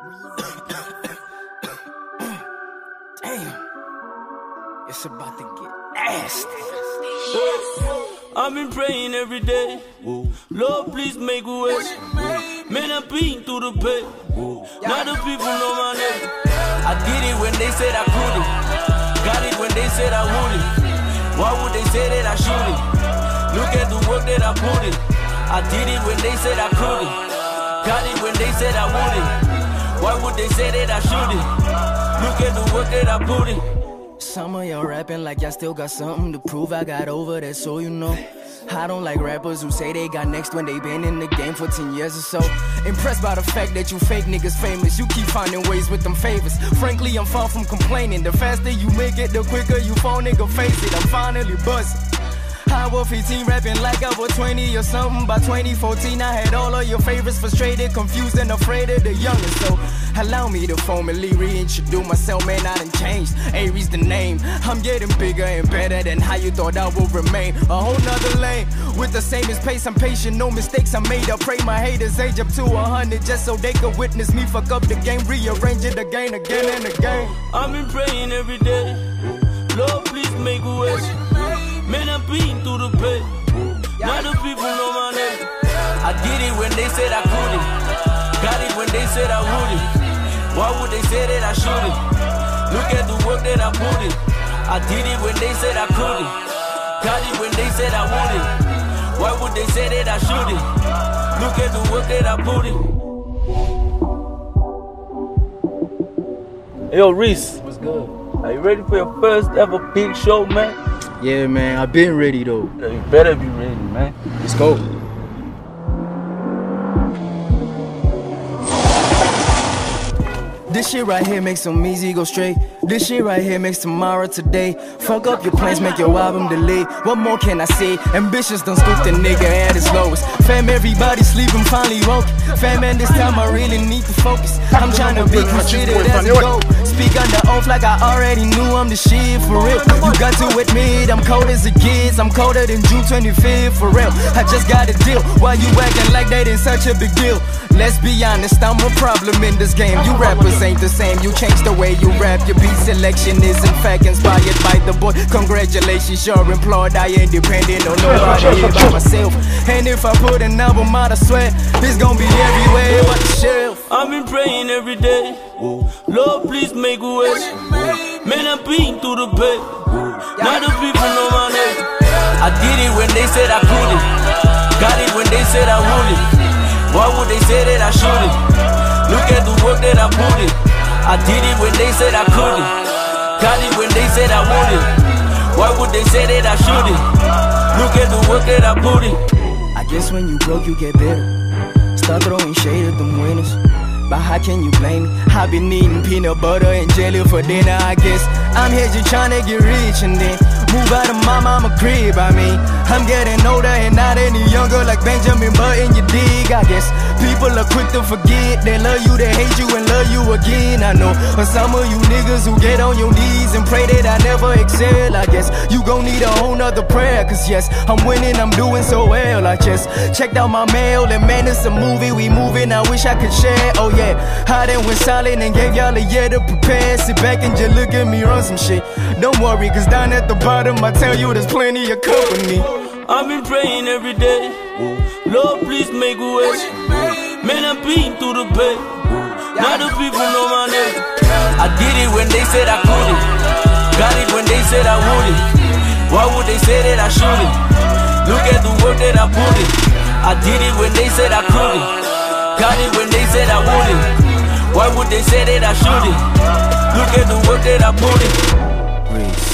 Damn, it's about to get nasty. I've been praying every day. Lord, please make a way. Man, I've been through the pain. Now the people know my name. I did it when they said I couldn't. Got it when they said I wouldn't. Why would they say that I shouldn't? Look at the work that I put in. I did it when they said I couldn't. Got it when they said I wouldn't. Why would they say that I shouldn't? Look at the work that I put in. Some of y'all rapping like y'all still got something to prove. I got over that, so you know. I don't like rappers who say they got next when they been in the game for 10 years or so. Impressed by the fact that you fake niggas famous. You keep finding ways with them favors. Frankly, I'm far from complaining. The faster you make it, the quicker you phone nigga face it. I'm finally buzzing. I was 15 rapping like I was 20 or something. By 2014 I had all of your favorites frustrated, confused and afraid of the youngest. So allow me to formally reintroduce myself, man, I done changed. Aries the name. I'm getting bigger and better than how you thought I would remain. A whole nother lane. With the same pace, I'm patient, no mistakes I made. I pray my haters age up to 100 just so they could witness me fuck up the game, rearrange it again and again. I've been praying every day. Lord, please make a way. Man, I've been through the pain. Now the people know my name. I did it when they said I couldn't. Got it when they said I wouldn't. Why would they say that I shouldn't? Look at the work that I put in. I did it when they said I couldn't. Got it when they said I wouldn't. Why would they say that I shouldn't? Look at the work that I put in. Yo, Reese. What's good? Are you ready for your first ever big show, man? Yeah, man, I've been ready though. You better be ready, man. Let's go. This shit right here makes them easy go straight. This shit right here makes tomorrow today. Fuck up your plans, make your album delay. What more can I say? Ambitious done scoop the nigga at his lowest. Fam, everybody sleeping, finally woke. Fam, man, this time I really need to focus. I'm trying to be considered as a goal. Speak under oath like I already knew I'm the shit for real. You got to admit I'm cold as a kid. I'm colder than June 25th for real. I just got a deal. Why you acting like that is such a big deal? Let's be honest, I'm a problem in this game. You rappers ain't the same. You changed the way you rap. Your beat selection is in fact inspired by the boy. Congratulations, you're employed. I ain't dependent on nobody by myself. And if I put an album out, I swear it's gonna be everywhere but the shelf. I've been praying every day. Lord, please make a way. Man, I've been through the pain. Now the people know my name. I did it when they said I couldn't. Got it when they said I wouldn't. Why would they say that I shouldn't? Look at the work that I put in. I did it when they said I couldn't. Got it when they said I wouldn't. Why would they say that I shouldn't? Look at the work that I put in. I guess when you broke, you get better. Start throwing shade at them winners. But how can you blame me? I've been eating peanut butter and jelly for dinner, I guess. I'm here just trying to get rich and then move out of my mama crib, I mean. I'm getting older and not any younger like Benjamin Button, you dig, I guess. People are quick to forget. They love you, they hate you and love you again, I know. But some of you niggas who get on your knees and pray that I never excel, I guess. You gon' need a whole nother prayer, cause yes, I'm winning, I'm doing so well. I just checked out my mail and man, it's a movie, we moving, I wish I could share, oh yeah. I done went silent and gave y'all a year to prepare. Sit back and just look at me run some shit. Don't worry, cause down at the bottom I tell you there's plenty of company. I've been praying every day. Lord, please make a way. Man, I've been through the pain. Now the people know my name. I did it when they said I couldn't. Got it when they said I wouldn't. Why would they say that I shouldn't? Look at the work that I put in. I did it when they said I couldn't. Got it when they said I wouldn't. Why would they say that I shouldn't? Look at the work that I put in.